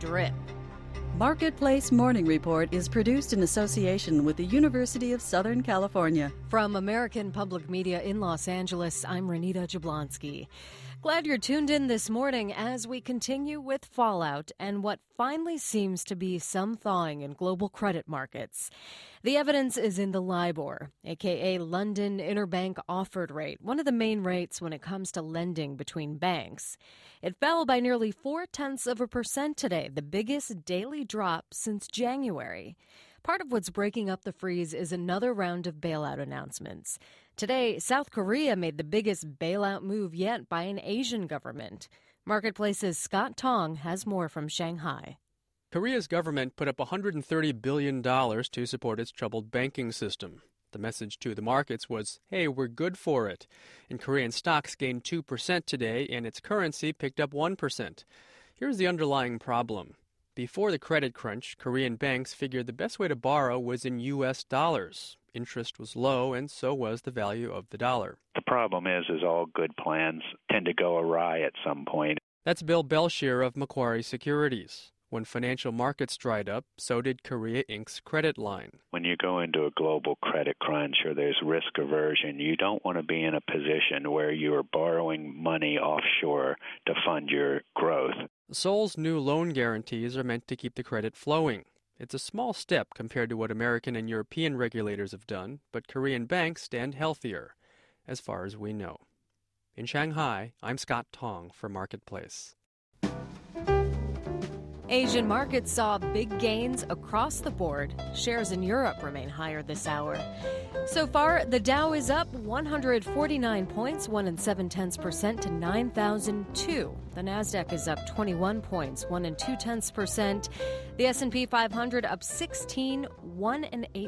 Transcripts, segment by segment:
grip. Marketplace Morning Report is produced in association with the University of Southern California. From American Public Media in Los Angeles, I'm Renita Jablonski. Glad you're tuned in this morning as we continue with fallout and what finally seems to be some thawing in global credit markets. The evidence is in the LIBOR, aka London Interbank Offered Rate, one of the main rates when it comes to lending between banks. It fell by nearly 0.4% today, the biggest daily drop since January. Part of what's breaking up the freeze is another round of bailout announcements. Today, South Korea made the biggest bailout move yet by an Asian government. Marketplace's Scott Tong has more from Shanghai. Korea's government put up $130 billion to support its troubled banking system. The message to the markets was, hey, we're good for it. And Korean stocks gained 2% today, and its currency picked up 1%. Here's the underlying problem. Before the credit crunch, Korean banks figured the best way to borrow was in U.S. dollars. Interest was low, and so was the value of the dollar. The problem is all good plans tend to go awry at some point. That's Bill Belshire of Macquarie Securities. When financial markets dried up, so did Korea Inc.'s credit line. When you go into a global credit crunch or there's risk aversion, you don't want to be in a position where you are borrowing money offshore to fund your growth. Seoul's new loan guarantees are meant to keep the credit flowing. It's a small step compared to what American and European regulators have done, but Korean banks stand healthier, as far as we know. In Shanghai, I'm Scott Tong for Marketplace. Asian markets saw big gains across the board. Shares in Europe remain higher this hour. So far, the Dow is up 149 points, 1 7/10% to 9,002. The Nasdaq is up 21 points, 1 2/10%. The S&P 500 up 16, 1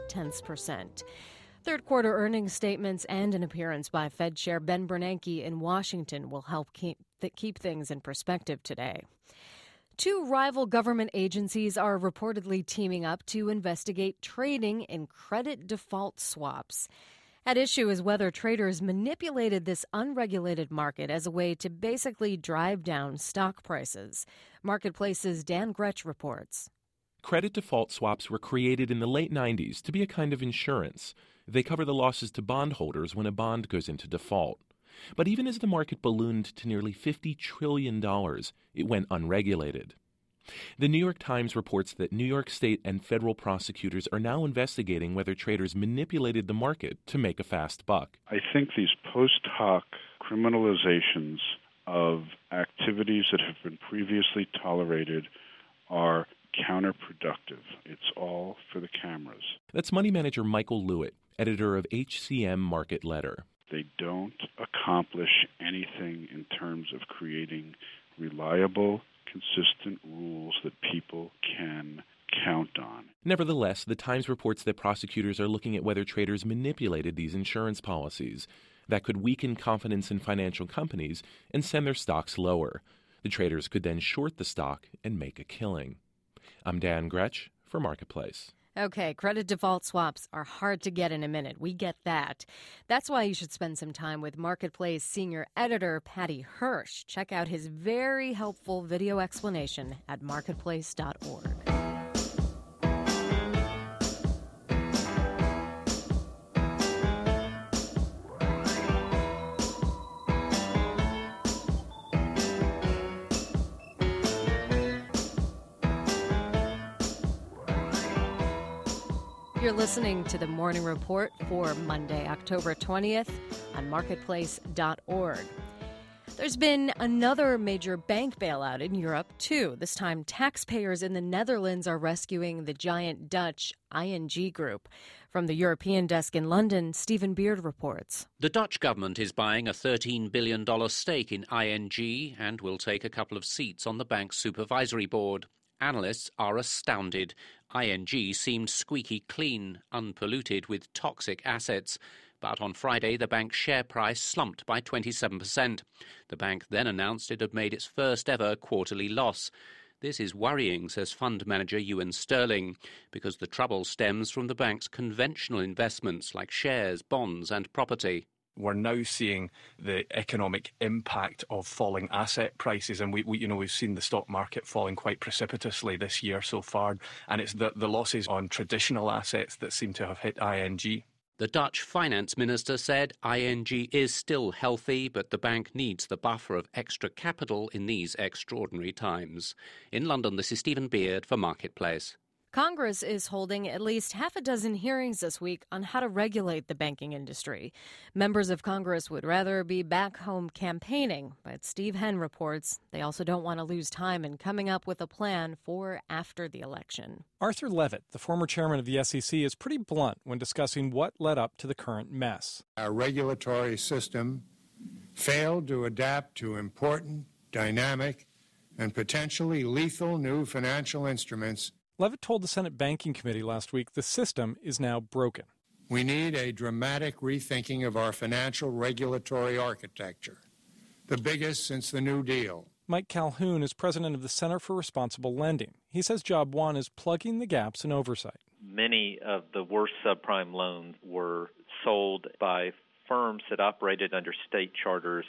8/10%. Third quarter earnings statements and an appearance by Fed Chair Ben Bernanke in Washington will help keep things in perspective today. Two rival government agencies are reportedly teaming up to investigate trading in credit default swaps. At issue is whether traders manipulated this unregulated market as a way to basically drive down stock prices. Marketplace's Dan Gretsch reports. Credit default swaps were created in the late 90s to be a kind of insurance. They cover the losses to bondholders when a bond goes into default. But even as the market ballooned to nearly $50 trillion, it went unregulated. The New York Times reports that New York State and federal prosecutors are now investigating whether traders manipulated the market to make a fast buck. I think these post hoc criminalizations of activities that have been previously tolerated are counterproductive. It's all for the cameras. That's money manager Michael Lewitt, editor of HCM Market Letter. They don't accomplish anything in terms of creating reliable, consistent rules that people can count on. Nevertheless, the Times reports that prosecutors are looking at whether traders manipulated these insurance policies. That could weaken confidence in financial companies and send their stocks lower. The traders could then short the stock and make a killing. I'm Dan Gretsch for Marketplace. Okay, credit default swaps are hard to get in a minute. We get that. That's why you should spend some time with Marketplace senior editor Patty Hirsch. Check out his very helpful video explanation at marketplace.org. You're listening to the Morning Report for Monday, October 20th on marketplace.org. There's been another major bank bailout in Europe, too. This time, taxpayers in the Netherlands are rescuing the giant Dutch ING Group. From the European desk in London, Stephen Beard reports. The Dutch government is buying a $13 billion stake in ING and will take a couple of seats on the bank's supervisory board. Analysts are astounded. ING seemed squeaky clean, unpolluted with toxic assets. But on Friday, the bank's share price slumped by 27%. The bank then announced it had made its first ever quarterly loss. This is worrying, says fund manager Ewan Sterling, because the trouble stems from the bank's conventional investments like shares, bonds and property. We're now seeing the economic impact of falling asset prices, and we've seen the stock market falling quite precipitously this year so far, and it's the losses on traditional assets that seem to have hit ING. The Dutch finance minister said ING is still healthy, but the bank needs the buffer of extra capital in these extraordinary times. In London, this is Stephen Beard for Marketplace. Congress is holding at least half a dozen hearings this week on how to regulate the banking industry. Members of Congress would rather be back home campaigning, but Steve Henn reports they also don't want to lose time in coming up with a plan for after the election. Arthur Levitt, the former chairman of the SEC, is pretty blunt when discussing what led up to the current mess. Our regulatory system failed to adapt to important, dynamic, and potentially lethal new financial instruments. Levitt told the Senate Banking Committee last week the system is now broken. We need a dramatic rethinking of our financial regulatory architecture, the biggest since the New Deal. Mike Calhoun is president of the Center for Responsible Lending. He says job one is plugging the gaps in oversight. Many of the worst subprime loans were sold by firms that operated under state charters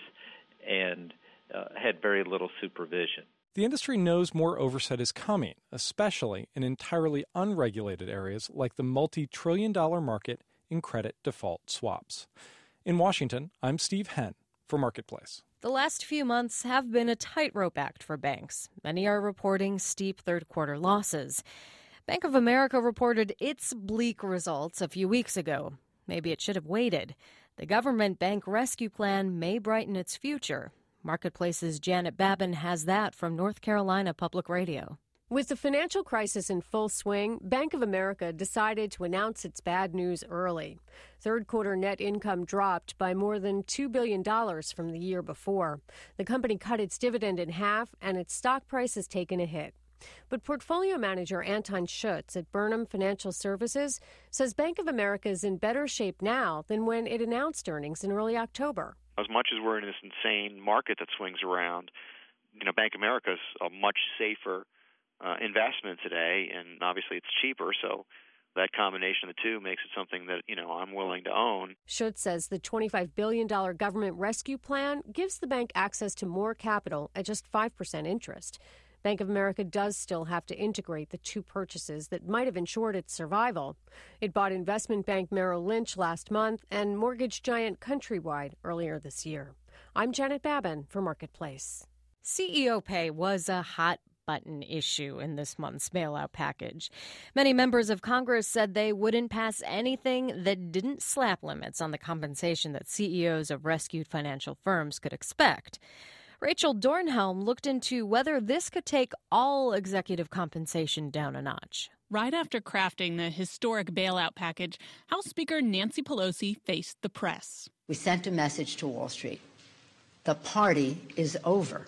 and had very little supervision. The industry knows more oversight is coming, especially in entirely unregulated areas like the multi-trillion-dollar market in credit default swaps. In Washington, I'm Steve Henn for Marketplace. The last few months have been a tightrope act for banks. Many are reporting steep third-quarter losses. Bank of America reported its bleak results a few weeks ago. Maybe it should have waited. The government bank rescue plan may brighten its future. Marketplace's Janet Babin has that from North Carolina Public Radio. With the financial crisis in full swing, Bank of America decided to announce its bad news early. Third-quarter net income dropped by more than $2 billion from the year before. The company cut its dividend in half, and its stock price has taken a hit. But portfolio manager Anton Schutz at Burnham Financial Services says Bank of America is in better shape now than when it announced earnings in early October. As much as we're in this insane market that swings around, Bank of America is a much safer investment today, and obviously it's cheaper, so that combination of the two makes it something that, I'm willing to own. Schutz says the $25 billion government rescue plan gives the bank access to more capital at just 5% interest. Bank of America does still have to integrate the two purchases that might have ensured its survival. It bought investment bank Merrill Lynch last month and mortgage giant Countrywide earlier this year. I'm Janet Babin for Marketplace. CEO pay was a hot-button issue in this month's bailout package. Many members of Congress said they wouldn't pass anything that didn't slap limits on the compensation that CEOs of rescued financial firms could expect. Rachel Dornhelm looked into whether this could take all executive compensation down a notch. Right after crafting the historic bailout package, House Speaker Nancy Pelosi faced the press. We sent a message to Wall Street. The party is over.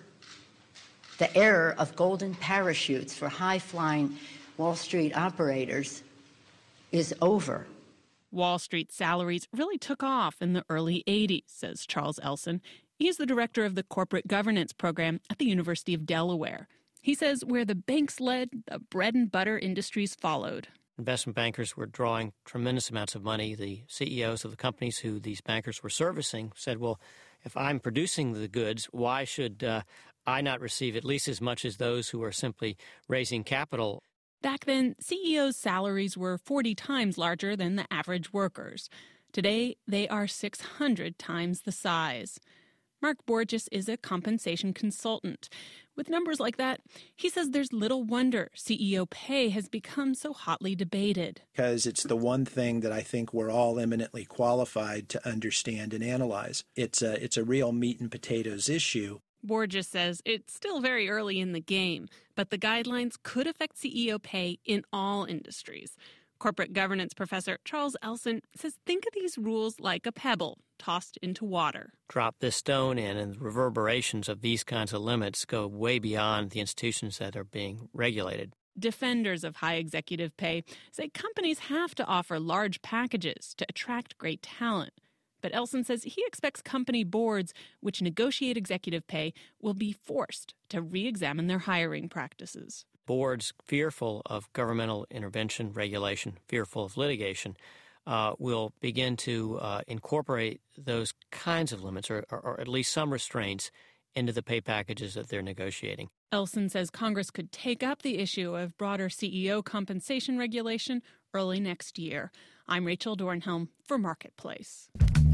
The era of golden parachutes for high-flying Wall Street operators is over. Wall Street salaries really took off in the early 80s, says Charles Elson. He's the director of the corporate governance program at the University of Delaware. He says where the banks led, the bread and butter industries followed. Investment bankers were drawing tremendous amounts of money. The CEOs of the companies who these bankers were servicing said, well, if I'm producing the goods, why should I not receive at least as much as those who are simply raising capital? Back then, CEOs' salaries were 40 times larger than the average workers. Today, they are 600 times the size. Mark Borges is a compensation consultant. With numbers like that, he says there's little wonder CEO pay has become so hotly debated. Because it's the one thing that I think we're all eminently qualified to understand and analyze. It's a real meat and potatoes issue. Borges says it's still very early in the game, but the guidelines could affect CEO pay in all industries. Corporate governance professor Charles Elson says think of these rules like a pebble tossed into water. Drop this stone in, and the reverberations of these kinds of limits go way beyond the institutions that are being regulated. Defenders of high executive pay say companies have to offer large packages to attract great talent. But Elson says he expects company boards which negotiate executive pay will be forced to re-examine their hiring practices. Boards fearful of governmental intervention, regulation, fearful of litigation, will begin to incorporate those kinds of limits or at least some restraints into the pay packages that they're negotiating. Elson says Congress could take up the issue of broader CEO compensation regulation early next year. I'm Rachel Dornhelm for Marketplace.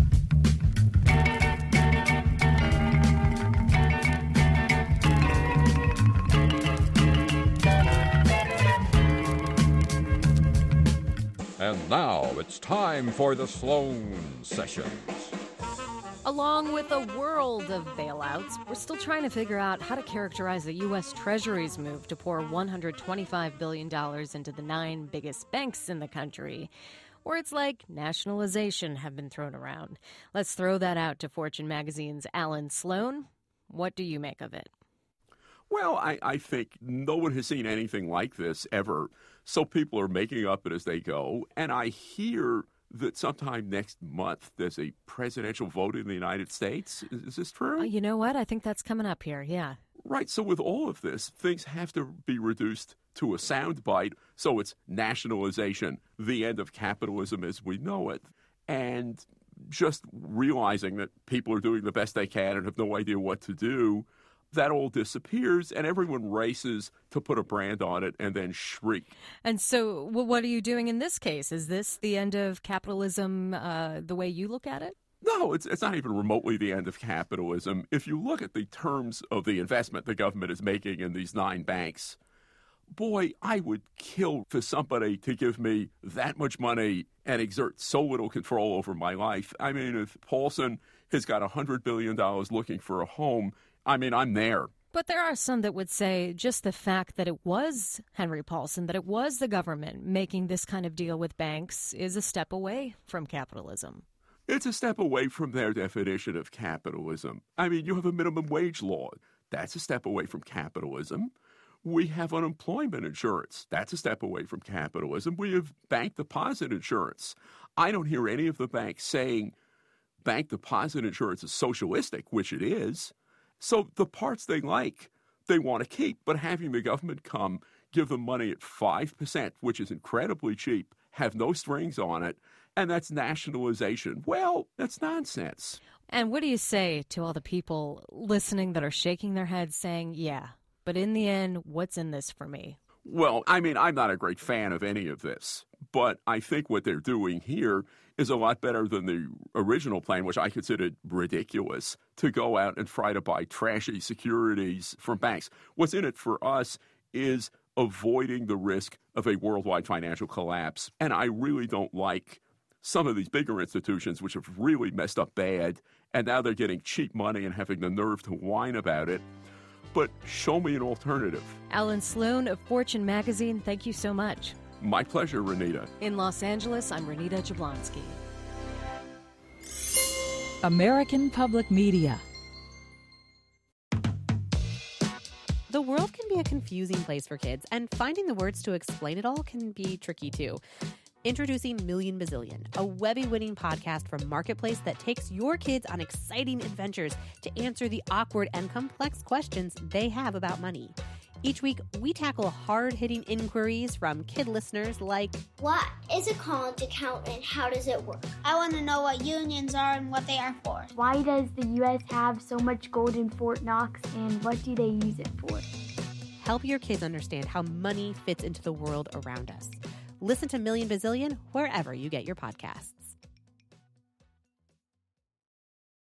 And now it's time for the Sloan Sessions. Along with a world of bailouts, we're still trying to figure out how to characterize the U.S. Treasury's move to pour $125 billion into the 9 biggest banks in the country. Words like nationalization have been thrown around. Let's throw that out to Fortune magazine's Alan Sloan. What do you make of it? Well, I think no one has seen anything like this ever, so people are making up it as they go. And I hear that sometime next month there's a presidential vote in the United States. Is this true? You know what? I think that's coming up here, yeah. Right, so with all of this, things have to be reduced to a soundbite. So it's nationalization, the end of capitalism as we know it. And just realizing that people are doing the best they can and have no idea what to do, that all disappears, and everyone races to put a brand on it and then shriek. And so what are you doing in this case? Is this the end of capitalism the way you look at it? No, it's not even remotely the end of capitalism. If you look at the terms of the investment the government is making in these 9 banks, boy, I would kill for somebody to give me that much money and exert so little control over my life. I mean, if Paulson has got $100 billion looking for a home, I mean, I'm there. But there are some that would say just the fact that it was Henry Paulson, that it was the government making this kind of deal with banks is a step away from capitalism. It's a step away from their definition of capitalism. I mean, you have a minimum wage law. That's a step away from capitalism. We have unemployment insurance. That's a step away from capitalism. We have bank deposit insurance. I don't hear any of the banks saying bank deposit insurance is socialistic, which it is. So the parts they like, they want to keep. But having the government come, give them money at 5%, which is incredibly cheap, have no strings on it, and that's nationalization. Well, that's nonsense. And what do you say to all the people listening that are shaking their heads saying, yeah, but in the end, what's in this for me? Well, I mean, I'm not a great fan of any of this, but I think what they're doing here is a lot better than the original plan, which I considered ridiculous, to go out and try to buy trashy securities from banks. What's in it for us is avoiding the risk of a worldwide financial collapse. And I really don't like some of these bigger institutions, which have really messed up bad, and now they're getting cheap money and having the nerve to whine about it. But show me an alternative. Alan Sloan of Fortune magazine, thank you so much. My pleasure, Renita. In Los Angeles, I'm Renita Jablonski. American Public Media. The world can be a confusing place for kids, and finding the words to explain it all can be tricky too. Introducing Million Bazillion, a Webby-winning podcast from Marketplace that takes your kids on exciting adventures to answer the awkward and complex questions they have about money. Each week, we tackle hard-hitting inquiries from kid listeners like, what is a college account and how does it work? I want to know what unions are and what they are for. Why does the U.S. have so much gold in Fort Knox and what do they use it for? Help your kids understand how money fits into the world around us. Listen to Million Bazillion wherever you get your podcasts.